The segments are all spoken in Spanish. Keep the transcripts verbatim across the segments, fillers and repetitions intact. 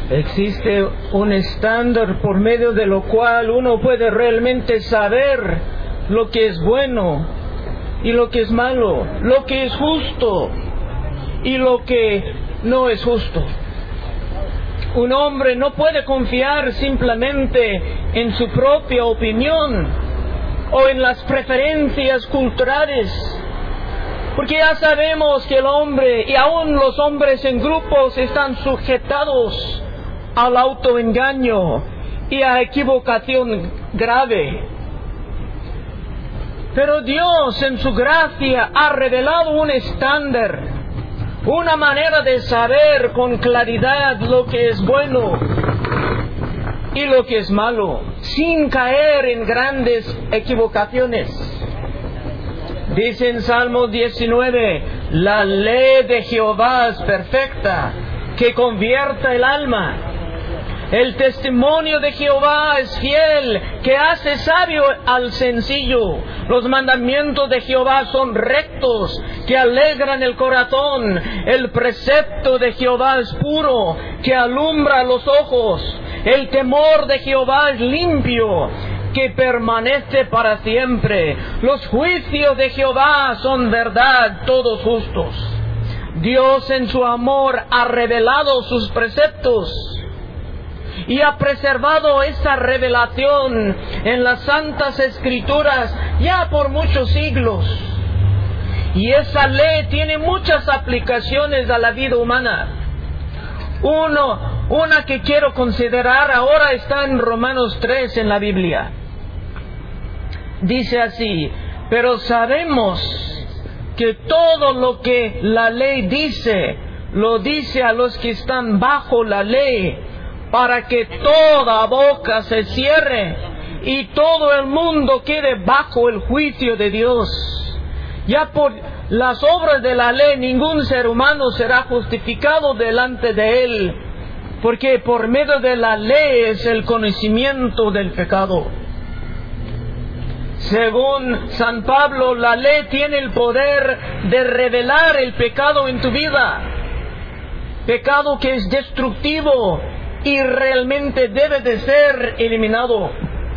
Existe un estándar por medio de lo cual uno puede realmente saber lo que es bueno y lo que es malo, lo que es justo y lo que no es justo. Un hombre no puede confiar simplemente en su propia opinión o en las preferencias culturales, porque ya sabemos que el hombre y aún los hombres en grupos están sujetados al autoengaño y a equivocación grave. Pero Dios en su gracia ha revelado un estándar, una manera de saber con claridad lo que es bueno y lo que es malo, sin caer en grandes equivocaciones. Dice en Salmo diecinueve, la ley de Jehová es perfecta, que convierta el alma. El testimonio de Jehová es fiel, que hace sabio al sencillo. Los mandamientos de Jehová son rectos, que alegran el corazón. El precepto de Jehová es puro, que alumbra los ojos. El temor de Jehová es limpio, que permanece para siempre. Los juicios de Jehová son verdad, todos justos. Dios en su amor ha revelado sus preceptos y ha preservado esa revelación en las santas escrituras ya por muchos siglos. Y esa ley tiene muchas aplicaciones a la vida humana. Uno, una que quiero considerar ahora está en Romanos tres en la Biblia. Dice así, pero sabemos que todo lo que la ley dice, lo dice a los que están bajo la ley, para que toda boca se cierre y todo el mundo quede bajo el juicio de Dios. Ya por las obras de la ley ningún ser humano será justificado delante de Él, porque por medio de la ley es el conocimiento del pecado. Según San Pablo, la ley tiene el poder de revelar el pecado en tu vida, pecado que es destructivo y realmente debe de ser eliminado.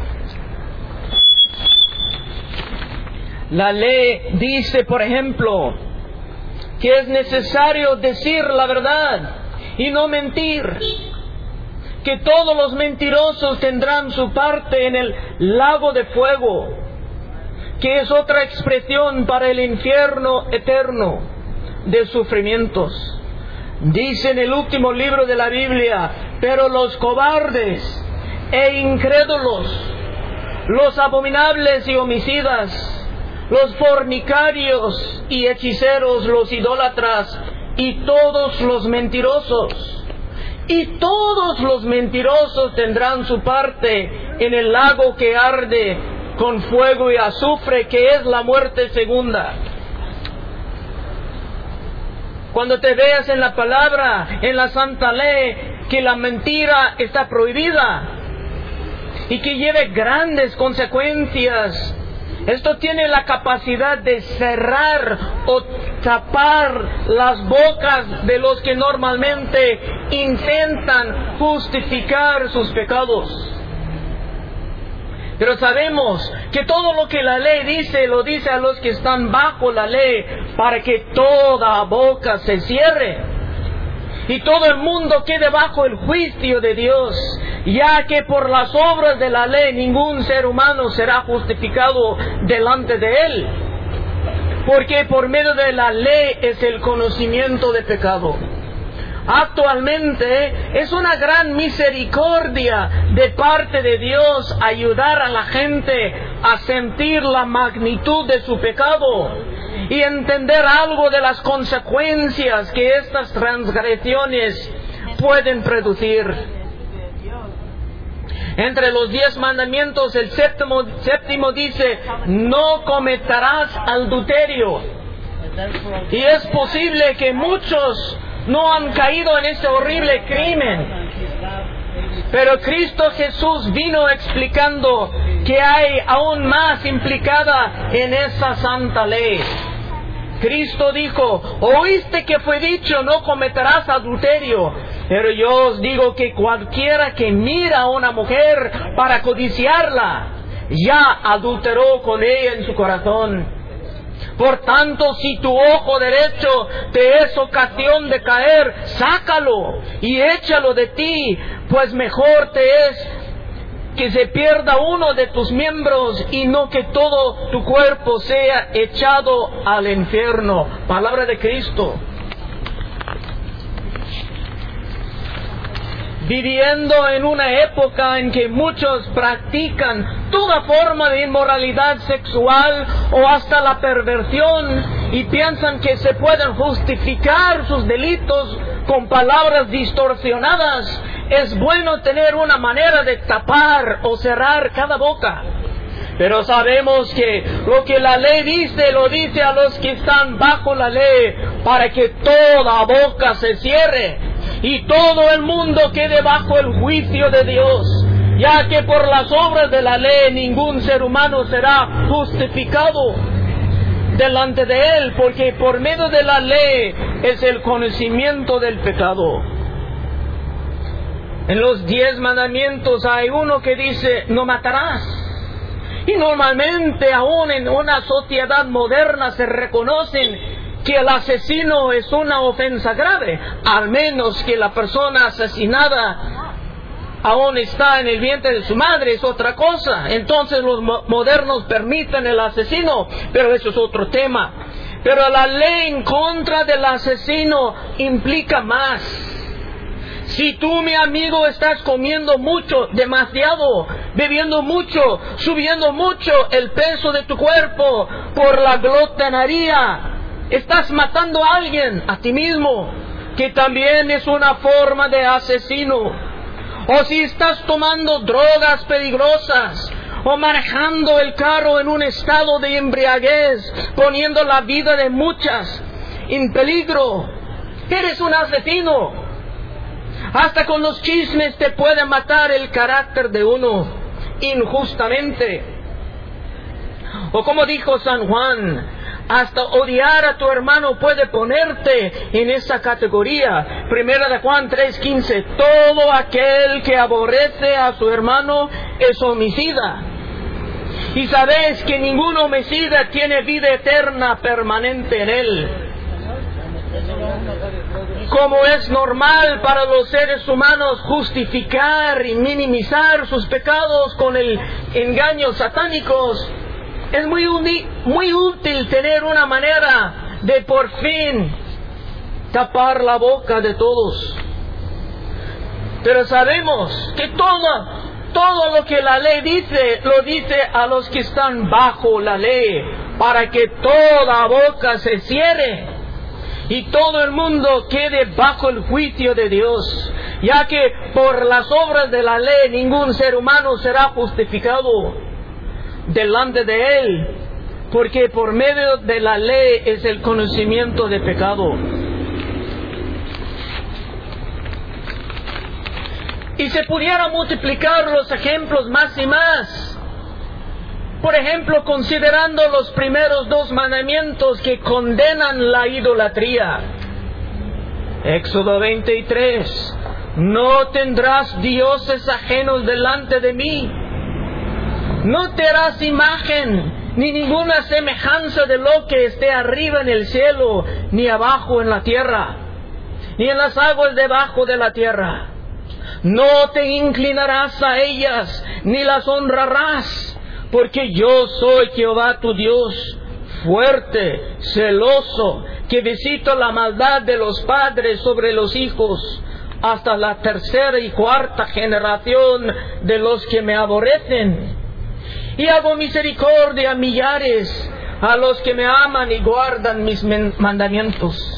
La ley dice, por ejemplo, que es necesario decir la verdad y no mentir, que todos los mentirosos tendrán su parte en el lago de fuego, que es otra expresión para el infierno eterno de sufrimientos. Dice en el último libro de la Biblia, pero los cobardes e incrédulos, los abominables y homicidas, los fornicarios y hechiceros, los idólatras y todos los mentirosos, y todos los mentirosos tendrán su parte en el lago que arde con fuego y azufre, que es la muerte segunda. Cuando te veas en la palabra, en la santa ley, que la mentira está prohibida y que lleve grandes consecuencias, esto tiene la capacidad de cerrar o tapar las bocas de los que normalmente intentan justificar sus pecados. Pero sabemos que todo lo que la ley dice, lo dice a los que están bajo la ley, para que toda boca se cierre y todo el mundo quede bajo el juicio de Dios, ya que por las obras de la ley ningún ser humano será justificado delante de Él, porque por medio de la ley es el conocimiento de pecado. Actualmente es una gran misericordia de parte de Dios ayudar a la gente a sentir la magnitud de su pecado y entender algo de las consecuencias que estas transgresiones pueden producir. Entre los diez mandamientos, el séptimo, séptimo dice, no cometerás adulterio. Y es posible que muchos no han caído en ese horrible crimen, pero Cristo Jesús vino explicando que hay aún más implicada en esa santa ley. Cristo dijo, oíste que fue dicho, no cometerás adulterio. Pero yo os digo que cualquiera que mira a una mujer para codiciarla, ya adulteró con ella en su corazón. Por tanto, si tu ojo derecho te es ocasión de caer, sácalo y échalo de ti, pues mejor te es que se pierda uno de tus miembros y no que todo tu cuerpo sea echado al infierno. Palabra de Cristo. Viviendo en una época en que muchos practican toda forma de inmoralidad sexual o hasta la perversión y piensan que se pueden justificar sus delitos con palabras distorsionadas, es bueno tener una manera de tapar o cerrar cada boca. Pero sabemos que lo que la ley dice, lo dice a los que están bajo la ley, para que toda boca se cierre y todo el mundo quede bajo el juicio de Dios, ya que por las obras de la ley ningún ser humano será justificado delante de Él, porque por medio de la ley es el conocimiento del pecado. En los diez mandamientos hay uno que dice, no matarás. Y normalmente aún en una sociedad moderna se reconocen que el asesino es una ofensa grave, al menos que la persona asesinada aún está en el vientre de su madre, es otra cosa. Entonces los mo- modernos permiten el asesino, pero eso es otro tema. Pero la ley en contra del asesino implica más. Si tú, mi amigo, estás comiendo mucho, demasiado, bebiendo mucho, subiendo mucho el peso de tu cuerpo por la glotonería, estás matando a alguien, a ti mismo, que también es una forma de asesino. O si estás tomando drogas peligrosas, o manejando el carro en un estado de embriaguez, poniendo la vida de muchas en peligro, eres un asesino. Hasta con los chismes te puede matar el carácter de uno injustamente. O como dijo San Juan, hasta odiar a tu hermano puede ponerte en esa categoría. Primera de Juan tres quince, todo aquel que aborrece a su hermano es homicida. Y sabéis que ningún homicida tiene vida eterna permanente en él. Como es normal para los seres humanos justificar y minimizar sus pecados con el engaño satánicos, es muy, uni- muy útil tener una manera de por fin tapar la boca de todos. Pero sabemos que todo, todo lo que la ley dice, lo dice a los que están bajo la ley, para que toda boca se cierre y todo el mundo quede bajo el juicio de Dios, ya que por las obras de la ley ningún ser humano será justificado delante de Él, porque por medio de la ley es el conocimiento de pecado. Y se pudiera multiplicar los ejemplos más y más. Por ejemplo, considerando los primeros dos mandamientos que condenan la idolatría. Éxodo veintitrés. No tendrás dioses ajenos delante de mí. No te harás imagen ni ninguna semejanza de lo que esté arriba en el cielo, ni abajo en la tierra, ni en las aguas debajo de la tierra. No te inclinarás a ellas, ni las honrarás. Porque yo soy Jehová tu Dios, fuerte, celoso, que visito la maldad de los padres sobre los hijos, hasta la tercera y cuarta generación de los que me aborrecen. Y hago misericordia a millares, a los que me aman y guardan mis mandamientos.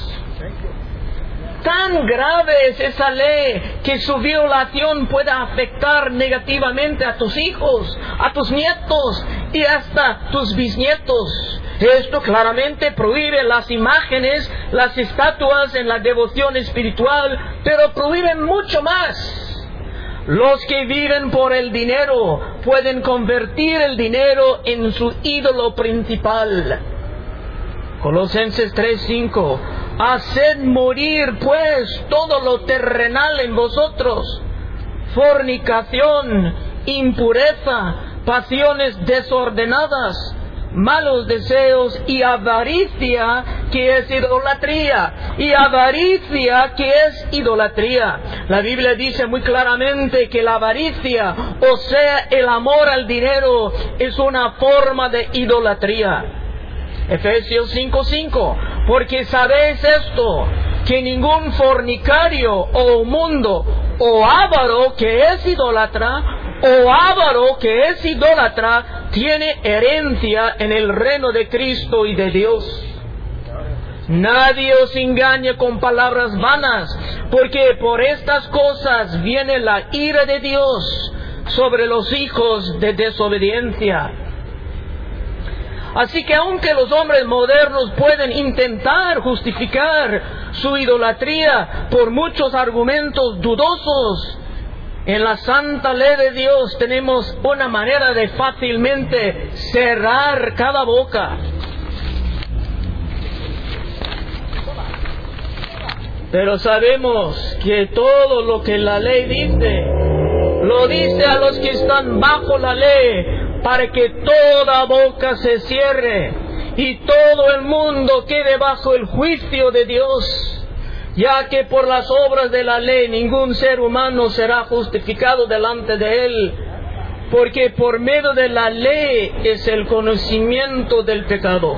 Tan grave es esa ley que su violación pueda afectar negativamente a tus hijos, a tus nietos y hasta tus bisnietos. Esto claramente prohíbe las imágenes, las estatuas en la devoción espiritual, pero prohíbe mucho más. Los que viven por el dinero pueden convertir el dinero en su ídolo principal. Colosenses tres cinco. Haced morir pues todo lo terrenal en vosotros: fornicación, impureza, pasiones desordenadas, malos deseos y avaricia, que es idolatría. Y avaricia, que es idolatría. La Biblia dice muy claramente que la avaricia, o sea, el amor al dinero, es una forma de idolatría. Efesios cinco cinco. Porque sabéis esto, que ningún fornicario o mundo o avaro que es idólatra o avaro que es idólatra tiene herencia en el reino de Cristo y de Dios. Nadie os engañe con palabras vanas, porque por estas cosas viene la ira de Dios sobre los hijos de desobediencia. Así que aunque los hombres modernos pueden intentar justificar su idolatría por muchos argumentos dudosos, en la santa ley de Dios tenemos una manera de fácilmente cerrar cada boca. Pero sabemos que todo lo que la ley dice, lo dice a los que están bajo la ley, para que toda boca se cierre y todo el mundo quede bajo el juicio de Dios, ya que por las obras de la ley ningún ser humano será justificado delante de Él, porque por medio de la ley es el conocimiento del pecado.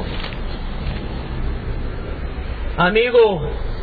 Amigo,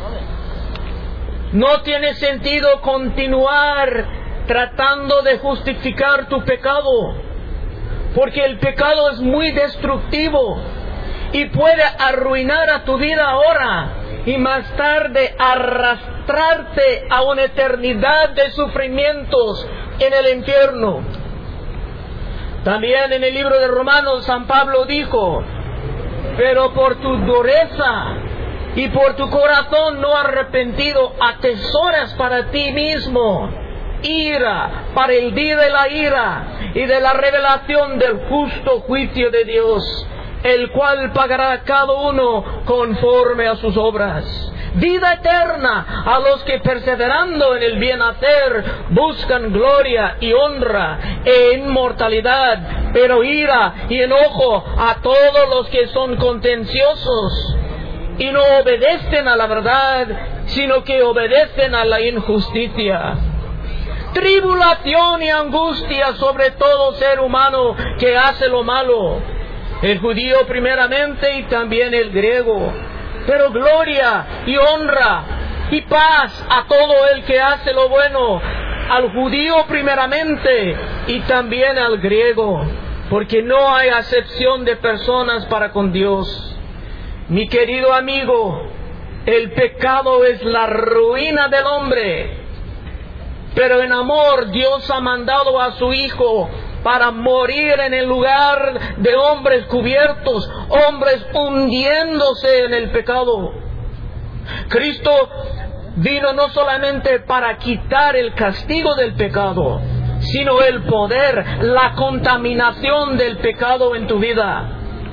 no tiene sentido continuar tratando de justificar tu pecado, porque el pecado es muy destructivo y puede arruinar a tu vida ahora y más tarde arrastrarte a una eternidad de sufrimientos en el infierno. También en el libro de Romanos, San Pablo dijo: pero por tu dureza y por tu corazón no arrepentido atesoras para ti mismo ira para el día de la ira y de la revelación del justo juicio de Dios, el cual pagará a cada uno conforme a sus obras. Vida eterna a los que perseverando en el bien hacer buscan gloria y honra e inmortalidad, pero ira y enojo a todos los que son contenciosos y no obedecen a la verdad, sino que obedecen a la injusticia. Tribulación y angustia sobre todo ser humano que hace lo malo, el judío primeramente y también el griego, pero gloria y honra y paz a todo el que hace lo bueno, al judío primeramente y también al griego, porque no hay acepción de personas para con Dios. Mi querido amigo, el pecado es la ruina del hombre. Pero en amor Dios ha mandado a su Hijo para morir en el lugar de hombres cubiertos, hombres hundiéndose en el pecado. Cristo vino no solamente para quitar el castigo del pecado, sino el poder, la contaminación del pecado en tu vida.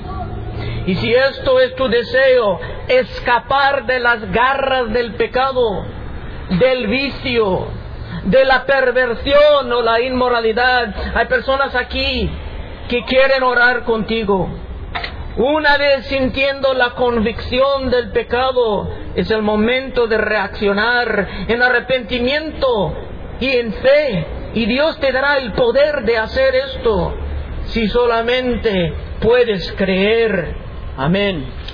Y si esto es tu deseo, escapar de las garras del pecado, del vicio, de la perversión o la inmoralidad, hay personas aquí que quieren orar contigo. Una vez sintiendo la convicción del pecado, es el momento de reaccionar en arrepentimiento y en fe, y Dios te dará el poder de hacer esto si solamente puedes creer. Amén.